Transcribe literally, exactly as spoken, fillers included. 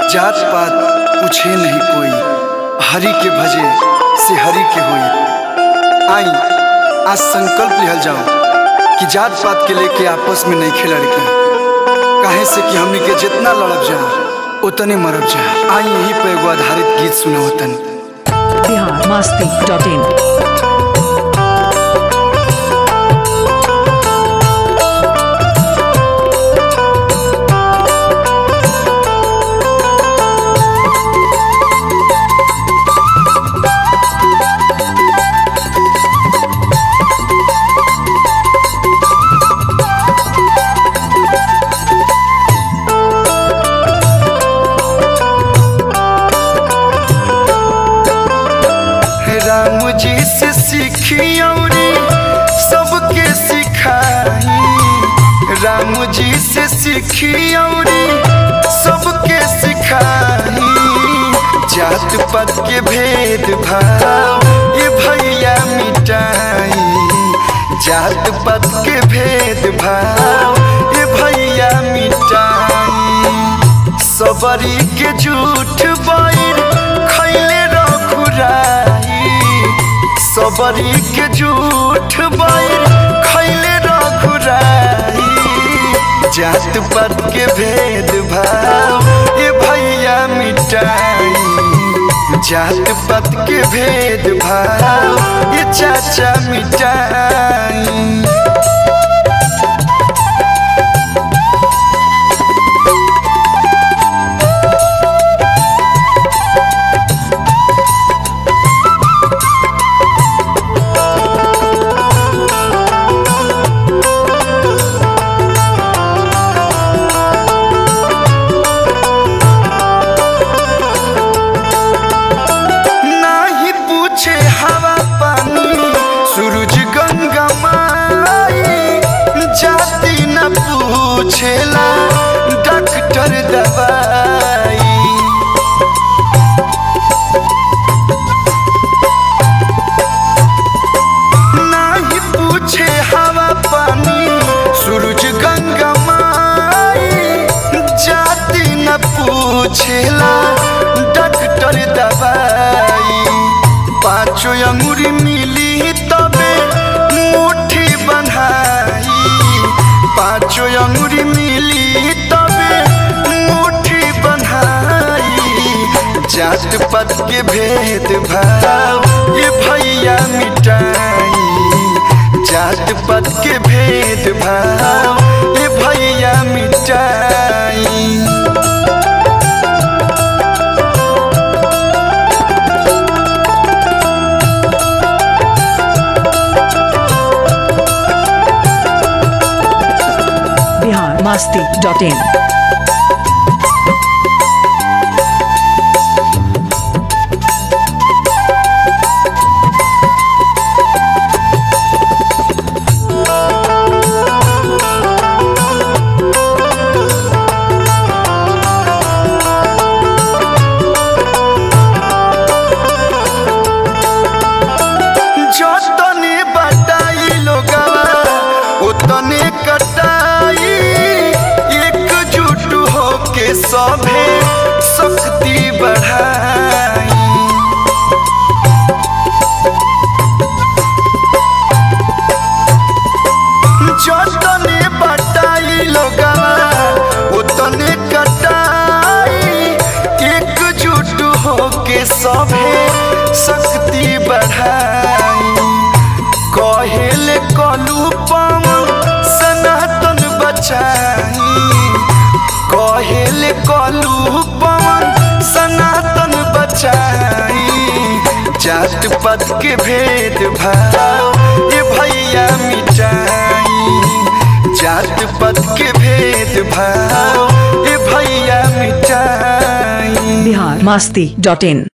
जात पात पूछे नहीं कोई, हरि के भजे से हरि के होई। आई आज संकल्प लिहल जाओ कि जात पात के लेके आपस में नहीं खेलड़ के, काहे से कि हमनी के जितना लड़ब जा उतने मरब जा। आई यही पे एगो आधारित गीत सुनाओ तनी। Bihar Masti dot in. राम जी से सीखी औरी सबके सिखाई, राम जी से सीखी औरी सबके सिखाई। जात पात के भेद भाव ये भैया मिटाई, जात पात के भेद भाव ये भैया मिटाई। सबरी के झूठ बैर खैले रघुराई, सबरी के झूठ बैर खैले रघुराई। जात पात के भेद भाव ये भैया मिटाई, जात पात के भेद भाव ये चाचा मिटाई। हवा पानी सूरज गंगा माई, जाति न पूछेला डॉक्टर दवाई। नहीं पूछे हवा पानी सूरज गंगा माई, जाति न पूछेला डॉक्टर दवाई। पाँचों अंगूरी मिली तबे मुट्ठी बन्हाई, पाँचों अंगूरी मिली तबे मुट्ठी बन्हाई। जात पात के भेद भाव ये भैया मिटाई, जात पात के भेद भाव ये भैया मिटाई। Masti dot in. जो तने बताई लोगवा उतने कटाई, के सभे शक्ति बढ़ाई। जतने बटाई लोगवा उतने कटाई, एकजुट होके सभे शक्ति बढ़ाई। कहेले कलू पवन सनातन बचाई, कहेले कलू पवन सनातन बचाई। जात पात के भेद भाव ये भैया मिटाई, जात पात के भेद भाव ये भैया मिटाई। बिहार मस्ती डॉट इन।